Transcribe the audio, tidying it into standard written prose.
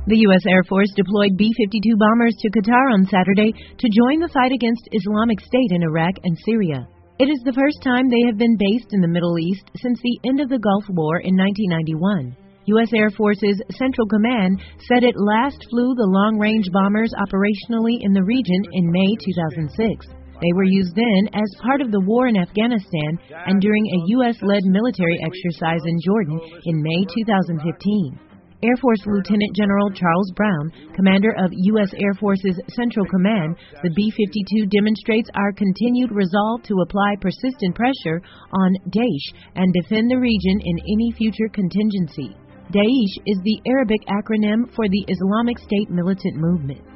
The U.S. Air Force deployed B-52 bombers to Qatar on Saturday to join the fight against Islamic State in Iraq and Syria. It is the first time they have been based in the Middle East since the end of the Gulf War in 1991. U.S. Air Force's Central Command said it last flew the long-range bombers operationally in the region in May 2006. They were used then as part of the war in Afghanistan and during a U.S.-led military exercise in Jordan in May 2015. Air Force Lieutenant General Charles Brown, commander of U.S. Air Force's Central Command, the B-52 demonstrates our continued resolve to apply persistent pressure on Daesh and defend the region in any future contingency. Daesh is the Arabic acronym for the Islamic State militant movement.